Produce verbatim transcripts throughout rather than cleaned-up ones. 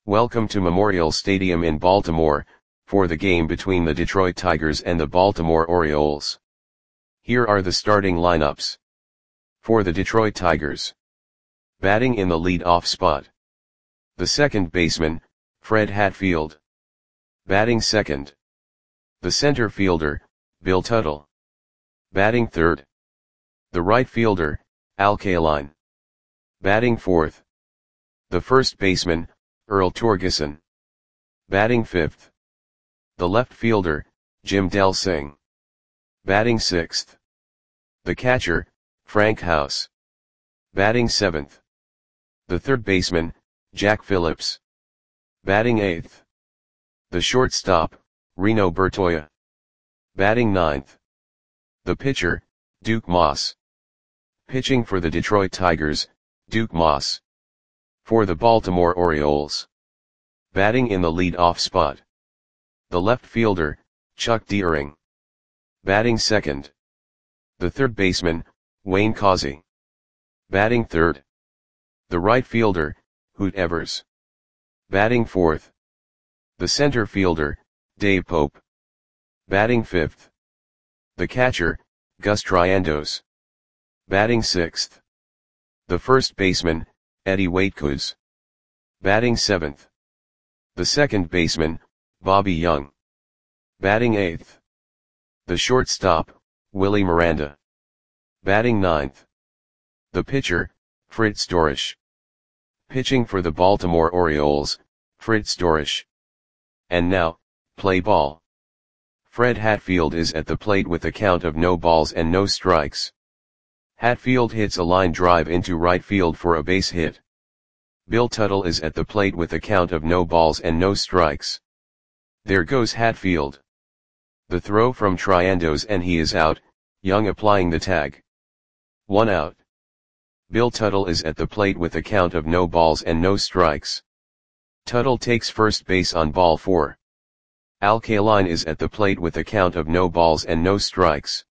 Welcome to Memorial Stadium in Baltimore, for the game between the Detroit Tigers and the Baltimore Orioles. Here are the starting lineups. For the Detroit Tigers. Batting in the lead-off spot. The second baseman, Fred Hatfield. Batting second. The center fielder, Bill Tuttle. Batting third. The right fielder, Al Kaline. Batting fourth. The first baseman, Earl Torgeson. Batting fifth. The left fielder, Jim Delsing. Batting sixth. The catcher, Frank House. Batting seventh. The third baseman, Jack Phillips. Batting eighth. The shortstop, Reno Bertoia. Batting ninth. The pitcher, Duke Moss. Pitching for the Detroit Tigers, Duke Moss. For the Baltimore Orioles. Batting in the lead-off spot. The left fielder, Chuck Deering. Batting second. The third baseman, Wayne Causey. Batting third. The right fielder, Hoot Evers. Batting fourth. The center fielder, Dave Pope. Batting fifth. The catcher, Gus Triandos. Batting sixth. The first baseman, Eddie Waitkus. Batting seventh. The second baseman, Bobby Young. Batting eighth. The shortstop, Willie Miranda. Batting ninth. The pitcher, Fritz Dorisch. Pitching for the Baltimore Orioles, Fritz Dorisch. And now, play ball. Fred Hatfield is at the plate with a count of no balls and no strikes. Hatfield hits a line drive into right field for a base hit. Bill Tuttle is at the plate with a count of no balls and no strikes. There goes Hatfield. The throw from Triandos and he is out, Young applying the tag. One out. Bill Tuttle is at the plate with a count of no balls and no strikes. Tuttle takes first base on ball four. Al Kaline is at the plate with a count of no balls and no strikes.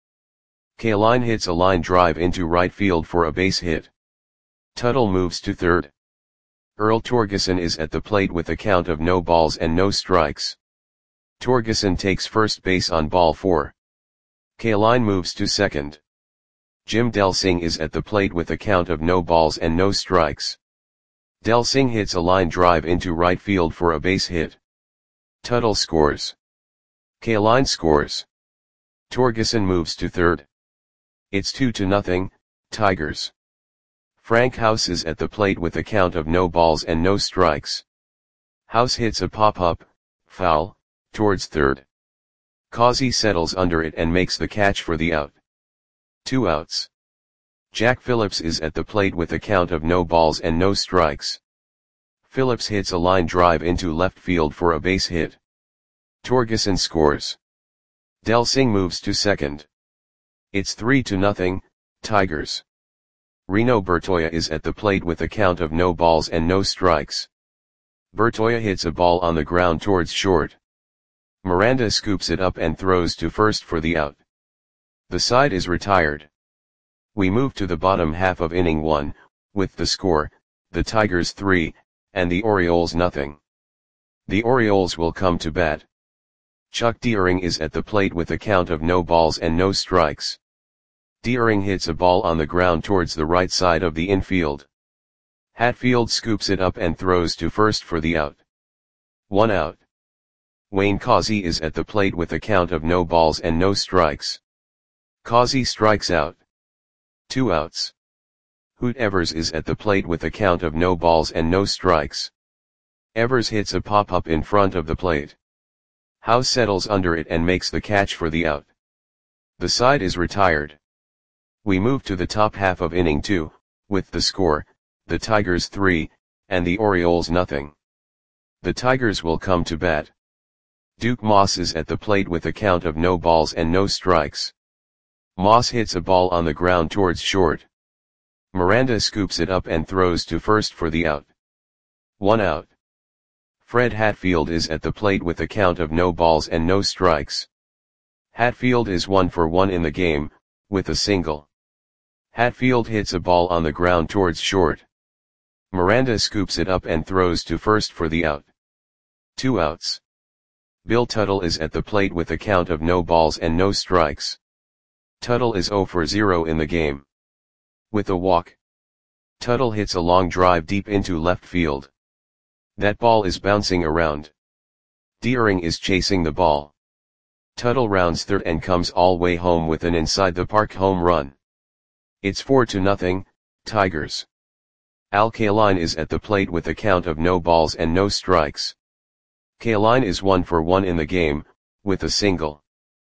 Kaline hits a line drive into right field for a base hit. Tuttle moves to third. Earl Torgeson is at the plate with a count of no balls and no strikes. Torgeson takes first base on ball four. Kaline moves to second. Jim Delsing is at the plate with a count of no balls and no strikes. Delsing hits a line drive into right field for a base hit. Tuttle scores. Kaline scores. Torgeson moves to third. It's two to nothing, Tigers. Frank House is at the plate with a count of no balls and no strikes. House hits a pop-up, foul, towards third. Causey settles under it and makes the catch for the out. Two outs. Jack Phillips is at the plate with a count of no balls and no strikes. Phillips hits a line drive into left field for a base hit. Torgeson scores. Delsing moves to second. It's three to nothing, Tigers. Reno Bertoia is at the plate with a count of no balls and no strikes. Bertoia hits a ball on the ground towards short. Miranda scoops it up and throws to first for the out. The side is retired. We move to the bottom half of inning one, with the score, the Tigers three, and the Orioles nothing. The Orioles will come to bat. Chuck Deering is at the plate with a count of no balls and no strikes. Deering hits a ball on the ground towards the right side of the infield. Hatfield scoops it up and throws to first for the out. One out. Wayne Causey is at the plate with a count of no balls and no strikes. Causey strikes out. Two outs. Hoot Evers is at the plate with a count of no balls and no strikes. Evers hits a pop-up in front of the plate. House settles under it and makes the catch for the out. The side is retired. We move to the top half of inning two, with the score, the Tigers three, and the Orioles nothing. The Tigers will come to bat. Duke Moss is at the plate with a count of no balls and no strikes. Moss hits a ball on the ground towards short. Miranda scoops it up and throws to first for the out. One out. Fred Hatfield is at the plate with a count of no balls and no strikes. Hatfield is one for one in the game, with a single. Hatfield hits a ball on the ground towards short. Miranda scoops it up and throws to first for the out. Two outs. Bill Tuttle is at the plate with a count of no balls and no strikes. Tuttle is zero for zero in the game. With a walk, Tuttle hits a long drive deep into left field. That ball is bouncing around. Deering is chasing the ball. Tuttle rounds third and comes all way home with an inside the park home run. It's four to nothing, Tigers. Al Kaline is at the plate with a count of no balls and no strikes. Kaline is one for one in the game, with a single.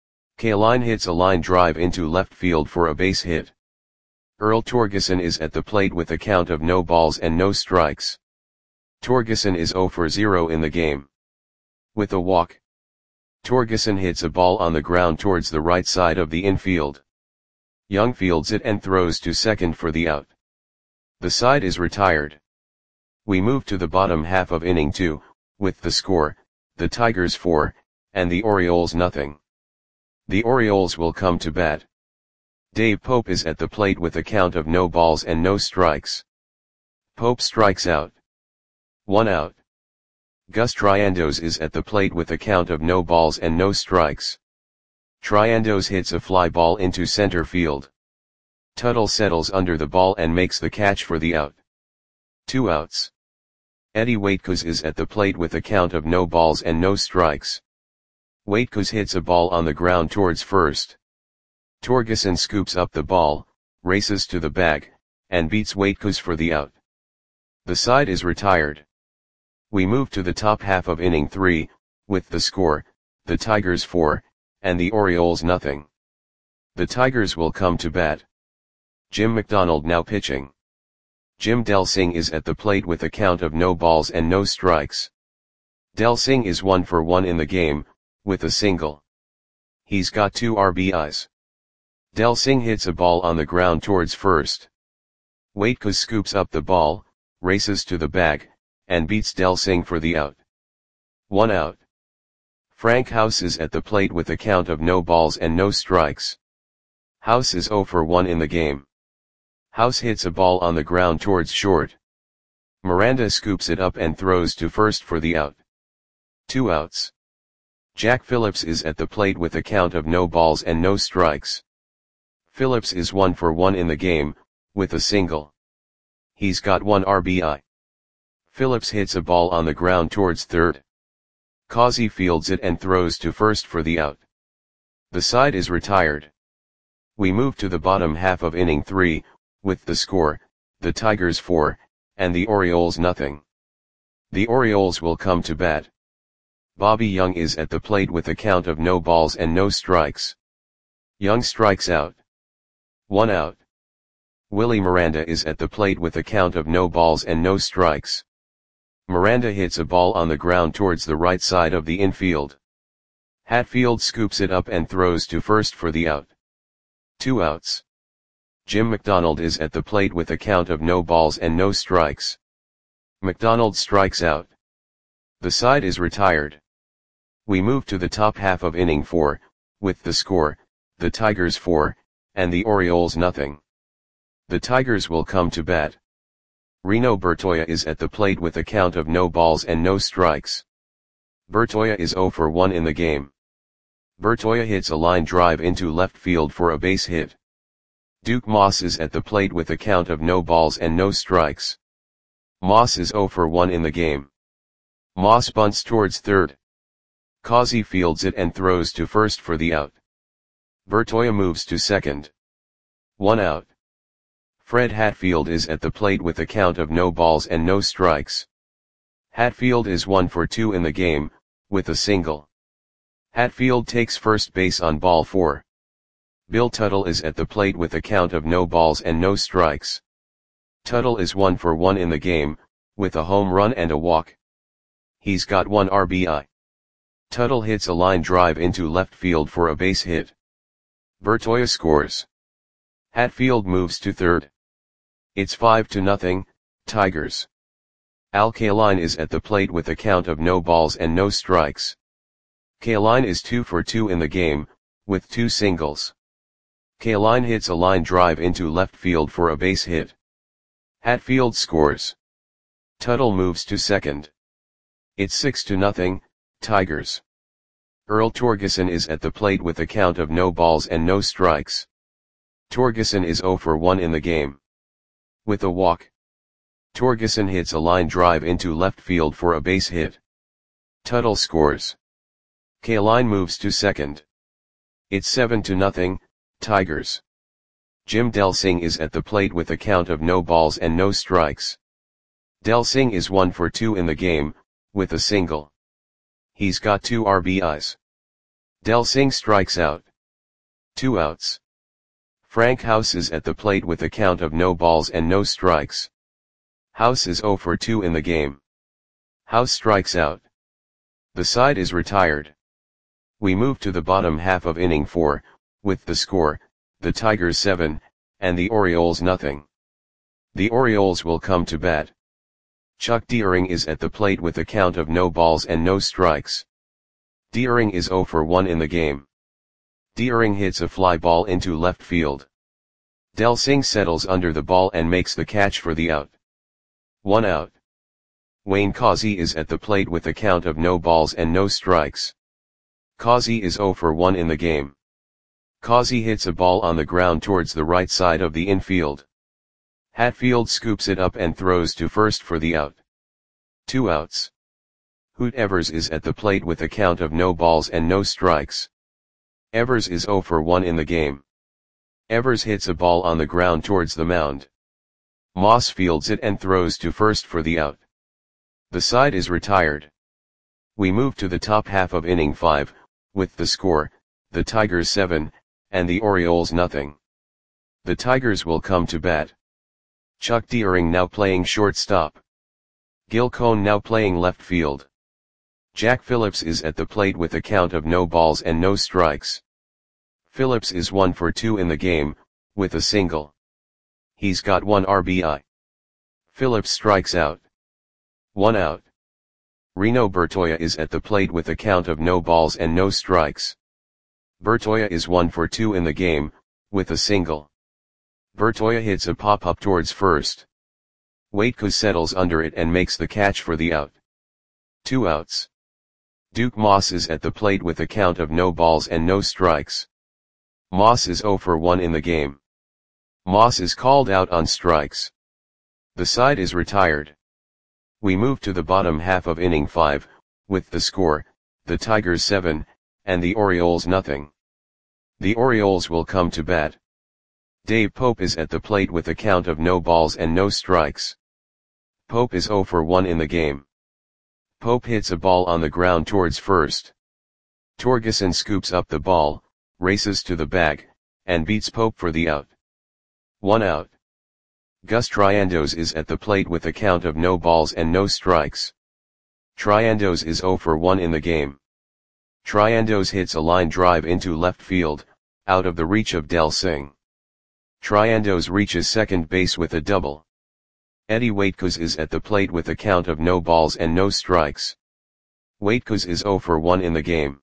Kaline hits a line drive into left field for a base hit. Earl Torgeson is at the plate with a count of no balls and no strikes. Torgeson is zero for zero in the game. With a walk, Torgeson hits a ball on the ground towards the right side of the infield. Young fields it and throws to second for the out. The side is retired. We move to the bottom half of inning two, with the score, the Tigers four, and the Orioles nothing. The Orioles will come to bat. Dave Pope is at the plate with a count of no balls and no strikes. Pope strikes out. One out. Gus Triandos is at the plate with a count of no balls and no strikes. Triandos hits a fly ball into center field. Tuttle settles under the ball and makes the catch for the out. Two outs. Eddie Waitkos is at the plate with a count of no balls and no strikes. Waitkos hits a ball on the ground towards first. Torgeson scoops up the ball, races to the bag, and beats Waitkos for the out. The side is retired. We move to the top half of inning three, with the score, the Tigers four, and the Orioles nothing. The Tigers will come to bat. Jim McDonald now pitching. Jim Delsing is at the plate with a count of no balls and no strikes. Delsing is one for one in the game, with a single. He's got two R B Is. Delsing hits a ball on the ground towards first. Waitkos scoops up the ball, races to the bag, and beats Delsing for the out. One out. Frank House is at the plate with a count of no balls and no strikes. House is zero for one in the game. House hits a ball on the ground towards short. Miranda scoops it up and throws to first for the out. Two outs. Jack Phillips is at the plate with a count of no balls and no strikes. Phillips is one for one in the game, with a single. He's got one R B I. Phillips hits a ball on the ground towards third. Causey fields it and throws to first for the out. The side is retired. We move to the bottom half of inning three, with the score, the Tigers four, and the Orioles nothing. The Orioles will come to bat. Bobby Young is at the plate with a count of no balls and no strikes. Young strikes out. One out. Willie Miranda is at the plate with a count of no balls and no strikes. Miranda hits a ball on the ground towards the right side of the infield. Hatfield scoops it up and throws to first for the out. Two outs. Jim McDonald is at the plate with a count of no balls and no strikes. McDonald strikes out. The side is retired. We move to the top half of inning four, with the score, the Tigers four, and the Orioles nothing. The Tigers will come to bat. Reno Bertoia is at the plate with a count of no balls and no strikes. Bertoia is zero for one in the game. Bertoia hits a line drive into left field for a base hit. Duke Moss is at the plate with a count of no balls and no strikes. Moss is zero for one in the game. Moss bunts towards third. Causey fields it and throws to first for the out. Bertoia moves to second. One out. Fred Hatfield is at the plate with a count of no balls and no strikes. Hatfield is one for two in the game, with a single. Hatfield takes first base on ball four. Bill Tuttle is at the plate with a count of no balls and no strikes. Tuttle is one for one in the game, with a home run and a walk. He's got one R B I. Tuttle hits a line drive into left field for a base hit. Bertoia scores. Hatfield moves to third. It's five to nothing, Tigers. Al Kaline is at the plate with a count of no balls and no strikes. Kaline is two for two in the game, with two singles. Kaline hits a line drive into left field for a base hit. Hatfield scores. Tuttle moves to second. It's six to nothing, Tigers. Earl Torgeson is at the plate with a count of no balls and no strikes. Torgeson is zero for one in the game. With a walk, Torgeson hits a line drive into left field for a base hit. Tuttle scores. Kaline moves to second. It's seven to nothing, Tigers. Jim Delsing is at the plate with a count of no balls and no strikes. Delsing is one for two in the game, with a single. He's got two R B Is. Delsing strikes out. Two outs. Frank House is at the plate with a count of no balls and no strikes. House is zero for two in the game. House strikes out. The side is retired. We move to the bottom half of inning four, with the score, the Tigers seven, and the Orioles nothing. The Orioles will come to bat. Chuck Deering is at the plate with a count of no balls and no strikes. Deering is zero for one in the game. Deering hits a fly ball into left field. Delsing settles under the ball and makes the catch for the out. One out. Wayne Causey is at the plate with a count of no balls and no strikes. Causey is zero for one in the game. Causey hits a ball on the ground towards the right side of the infield. Hatfield scoops it up and throws to first for the out. Two outs. Hoot Evers is at the plate with a count of no balls and no strikes. Evers is zero for one in the game. Evers hits a ball on the ground towards the mound. Moss fields it and throws to first for the out. The side is retired. We move to the top half of inning five, with the score, the Tigers seven, and the Orioles nothing. The Tigers will come to bat. Chuck Deering now playing shortstop. Gil Cohn now playing left field. Jack Phillips is at the plate with a count of no balls and no strikes. Phillips is one for two in the game, with a single. He's got one R B I. Phillips strikes out. One out. Reno Bertoia is at the plate with a count of no balls and no strikes. Bertoia is one for two in the game, with a single. Bertoia hits a pop-up towards first. Waitkus settles under it and makes the catch for the out. Two outs. Duke Moss is at the plate with a count of no balls and no strikes. Moss is zero for one in the game. Moss is called out on strikes. The side is retired. We move to the bottom half of inning five, with the score, the Tigers seven, and the Orioles nothing. The Orioles will come to bat. Dave Pope is at the plate with a count of no balls and no strikes. Pope is zero for one in the game. Pope hits a ball on the ground towards first. Torgeson scoops up the ball, races to the bag, and beats Pope for the out. One out. Gus Triandos is at the plate with a count of no balls and no strikes. Triandos is zero for one in the game. Triandos hits a line drive into left field, out of the reach of Delsing. Triandos reaches second base with a double. Eddie Waitkus is at the plate with a count of no balls and no strikes. Waitkus is zero for one in the game.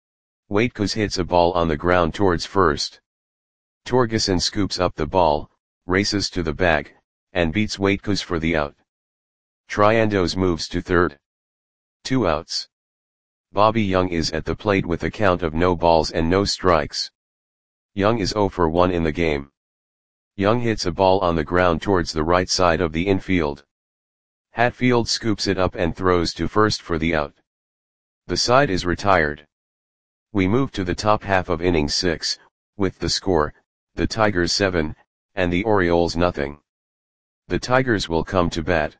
Waitkus hits a ball on the ground towards first. Torgeson scoops up the ball, races to the bag, and beats Waitkus for the out. Triandos moves to third. Two outs. Bobby Young is at the plate with a count of no balls and no strikes. Young is zero for one in the game. Young hits a ball on the ground towards the right side of the infield. Hatfield scoops it up and throws to first for the out. The side is retired. We move to the top half of inning six, with the score, the Tigers seven, and the Orioles nothing. The Tigers will come to bat.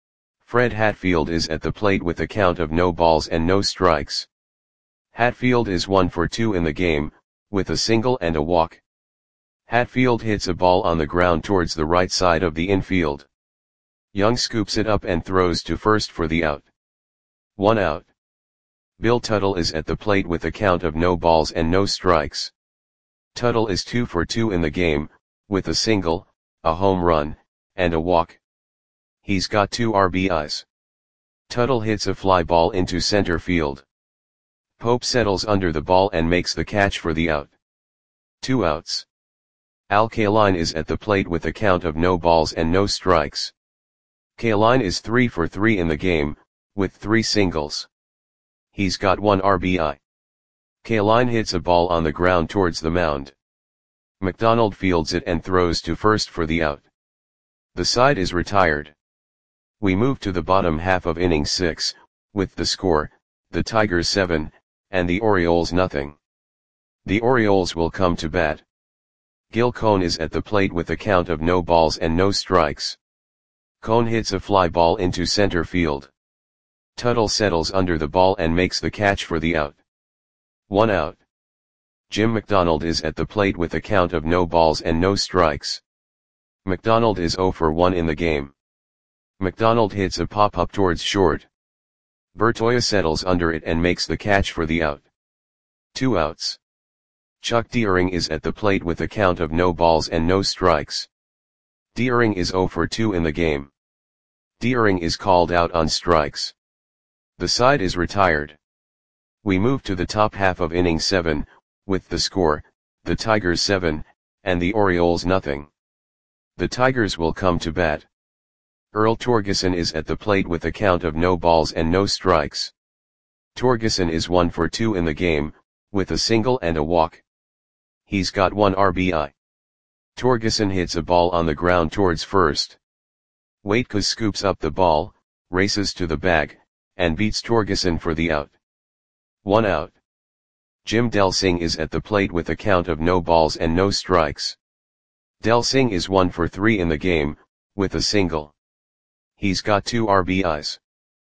Fred Hatfield is at the plate with a count of no balls and no strikes. Hatfield is one for two in the game, with a single and a walk. Hatfield hits a ball on the ground towards the right side of the infield. Young scoops it up and throws to first for the out. One out. Bill Tuttle is at the plate with a count of no balls and no strikes. Tuttle is two for two in the game, with a single, a home run, and a walk. He's got two R B Is. Tuttle hits a fly ball into center field. Pope settles under the ball and makes the catch for the out. Two outs. Al Kaline is at the plate with a count of no balls and no strikes. Kaline is three for three in the game, with three singles. He's got one R B I. Kaline hits a ball on the ground towards the mound. McDonald fields it and throws to first for the out. The side is retired. We move to the bottom half of inning six, with the score, the Tigers seven, and the Orioles nothing. The Orioles will come to bat. Gil Cone is at the plate with a count of no balls and no strikes. Cone hits a fly ball into center field. Tuttle settles under the ball and makes the catch for the out. One out. Jim McDonald is at the plate with a count of no balls and no strikes. McDonald is zero for one in the game. McDonald hits a pop-up towards short. Bertoia settles under it and makes the catch for the out. Two outs. Chuck Deering is at the plate with a count of no balls and no strikes. Deering is zero for two in the game. Deering is called out on strikes. The side is retired. We move to the top half of inning seven, with the score, the Tigers seven, and the Orioles nothing. The Tigers will come to bat. Earl Torgeson is at the plate with a count of no balls and no strikes. Torgeson is one for two in the game, with a single and a walk. He's got one R B I. Torgeson hits a ball on the ground towards first. Waitkes scoops up the ball, races to the bag, and beats Torgeson for the out. One out. Jim Delsing is at the plate with a count of no balls and no strikes. Delsing is one for three in the game, with a single. He's got two R B Is.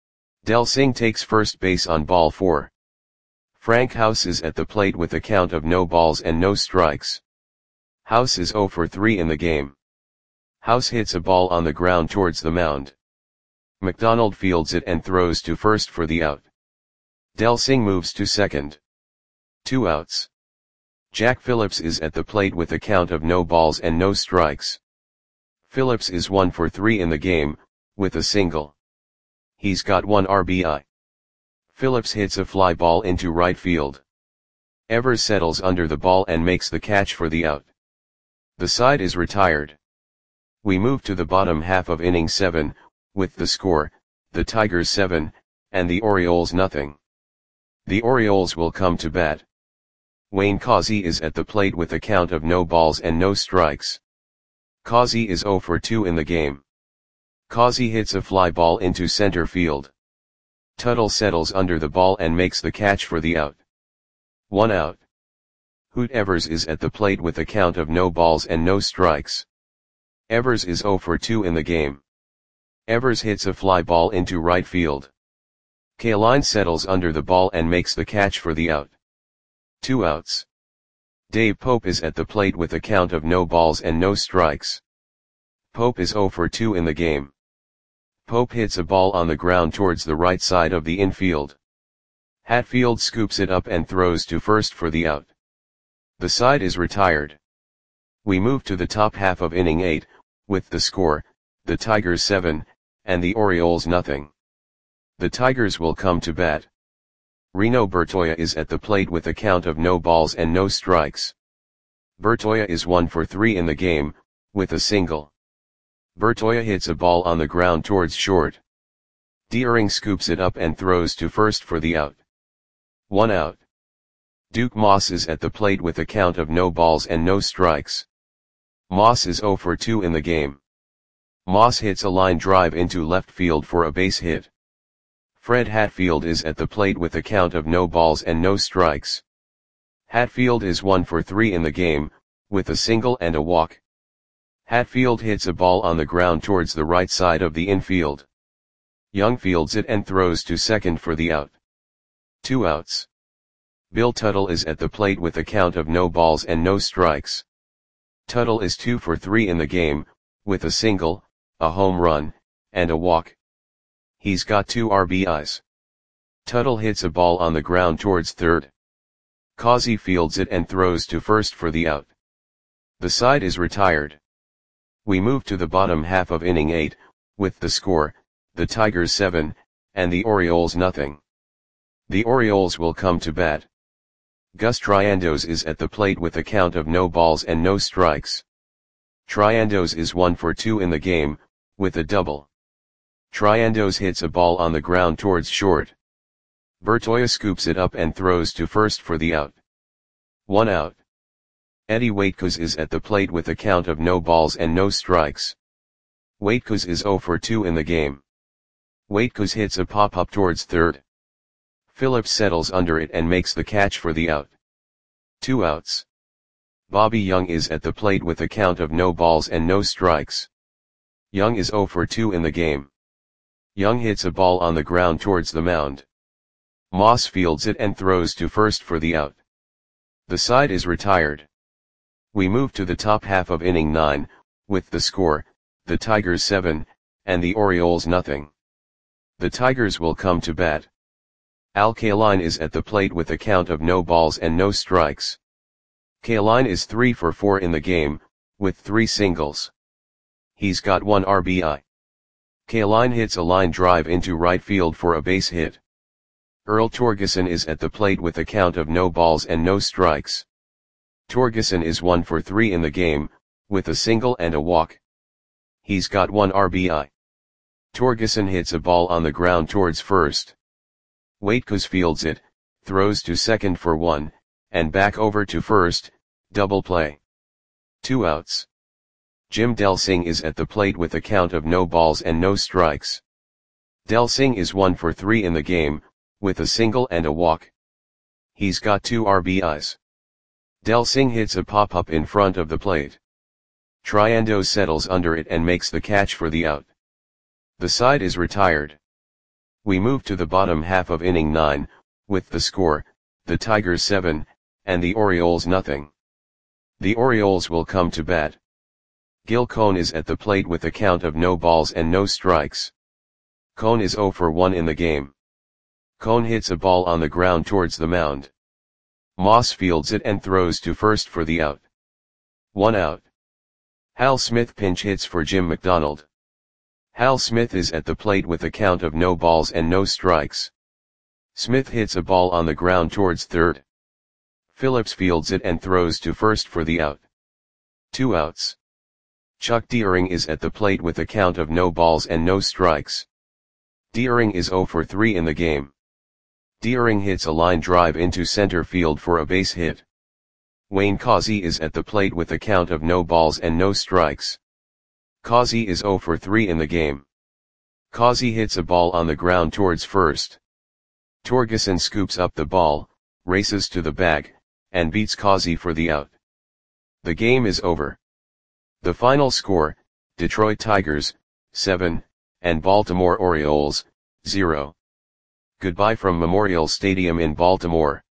Delsing takes first base on ball four. Frank House is at the plate with a count of no balls and no strikes. House is zero for three in the game. House hits a ball on the ground towards the mound. McDonald fields it and throws to first for the out. Delsing moves to second. Two outs. Jack Phillips is at the plate with a count of no balls and no strikes. Phillips is one for three in the game, with a single. He's got one R B I. Phillips hits a fly ball into right field. Evers settles under the ball and makes the catch for the out. The side is retired. We move to the bottom half of inning seven, with the score, the Tigers seven, and the Orioles nothing. The Orioles will come to bat. Wayne Causey is at the plate with a count of no balls and no strikes. Causey is zero for two in the game. Causey hits a fly ball into center field. Tuttle settles under the ball and makes the catch for the out. One out. Hoot Evers is at the plate with a count of no balls and no strikes. Evers is zero for two in the game. Evers hits a fly ball into right field. Kaline settles under the ball and makes the catch for the out. Two outs. Dave Pope is at the plate with a count of no balls and no strikes. Pope is zero for two in the game. Pope hits a ball on the ground towards the right side of the infield. Hatfield scoops it up and throws to first for the out. The side is retired. We move to the top half of inning eight, with the score, the Tigers seven, and the Orioles nothing. The Tigers will come to bat. Reno Bertoia is at the plate with a count of no balls and no strikes. Bertoia is one for three in the game, with a single. Bertoia hits a ball on the ground towards short. Deering scoops it up and throws to first for the out. One out. Duke Moss is at the plate with a count of no balls and no strikes. Moss is zero for two in the game. Moss hits a line drive into left field for a base hit. Fred Hatfield is at the plate with a count of no balls and no strikes. Hatfield is one for three in the game, with a single and a walk. Hatfield hits a ball on the ground towards the right side of the infield. Young fields it and throws to second for the out. Two outs. Bill Tuttle is at the plate with a count of no balls and no strikes. Tuttle is two for three in the game, with a single, a home run, and a walk. He's got two R B Is. Tuttle hits a ball on the ground towards third. Causey fields it and throws to first for the out. The side is retired. We move to the bottom half of inning eight, with the score, the Tigers seven, and the Orioles nothing. The Orioles will come to bat. Gus Triandos is at the plate with a count of no balls and no strikes. Triandos is one for two in the game, with a double. Triandos hits a ball on the ground towards short. Bertoya scoops it up and throws to first for the out. One out. Eddie Waitkos is at the plate with a count of no balls and no strikes. Waitkos is zero for two in the game. Waitkos hits a pop-up towards third. Phillips settles under it and makes the catch for the out. Two outs. Bobby Young is at the plate with a count of no balls and no strikes. Young is zero for two in the game. Young hits a ball on the ground towards the mound. Moss fields it and throws to first for the out. The side is retired. We move to the top half of inning nine, with the score, the Tigers seven, and the Orioles nothing. The Tigers will come to bat. Al Kaline is at the plate with a count of no balls and no strikes. Kaline is three for four in the game, with three singles. He's got one R B I. Kaline hits a line drive into right field for a base hit. Earl Torgeson is at the plate with a count of no balls and no strikes. Torgeson is one for three in the game, with a single and a walk. He's got one R B I. Torgeson hits a ball on the ground towards first. Waitkos fields it, throws to second for one, and back over to first, double play. Two outs. Jim Delsing is at the plate with a count of no balls and no strikes. Delsing is one for three in the game, with a single and a walk. He's got two R B Is. Delsing hits a pop-up in front of the plate. Triandos settles under it and makes the catch for the out. The side is retired. We move to the bottom half of inning nine, with the score, the Tigers seven, and the Orioles nothing. The Orioles will come to bat. Gil Cone is at the plate with a count of no balls and no strikes. Cone is zero for one in the game. Cone hits a ball on the ground towards the mound. Moss fields it and throws to first for the out. One out. Hal Smith pinch hits for Jim McDonald. Hal Smith is at the plate with a count of no balls and no strikes. Smith hits a ball on the ground towards third. Phillips fields it and throws to first for the out. Two outs. Chuck Deering is at the plate with a count of no balls and no strikes. Deering is zero for three in the game. Deering hits a line drive into center field for a base hit. Wayne Causey is at the plate with a count of no balls and no strikes. Causey is zero for three in the game. Causey hits a ball on the ground towards first. Torgeson scoops up the ball, races to the bag, and beats Causey for the out. The game is over. The final score, Detroit Tigers, seven, and Baltimore Orioles, zero. Goodbye from Memorial Stadium in Baltimore.